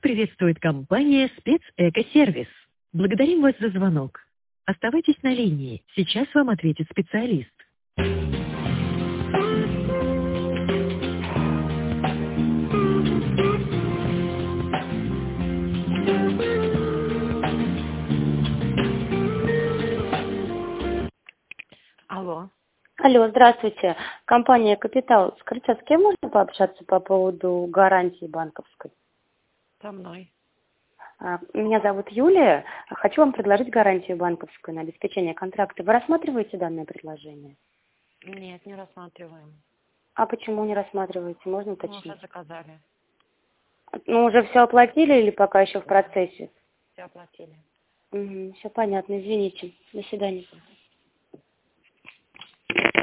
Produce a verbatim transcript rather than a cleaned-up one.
приветствует компания «Спецэкосервис». Благодарим вас за звонок. Оставайтесь на линии. Сейчас вам ответит специалист. Алло. Алло, здравствуйте. Компания «Капитал». Скажите, а с кем можно пообщаться по поводу гарантии банковской? Со мной. А, Меня зовут Юлия. Хочу вам предложить гарантию банковскую на обеспечение контракта. Вы рассматриваете данное предложение? Нет, не рассматриваем. А почему не рассматриваете? Можно Мы уточнить? уже заказали. Ну, уже все оплатили или пока еще в процессе? Все оплатили. Угу, все понятно, извините. До свидания.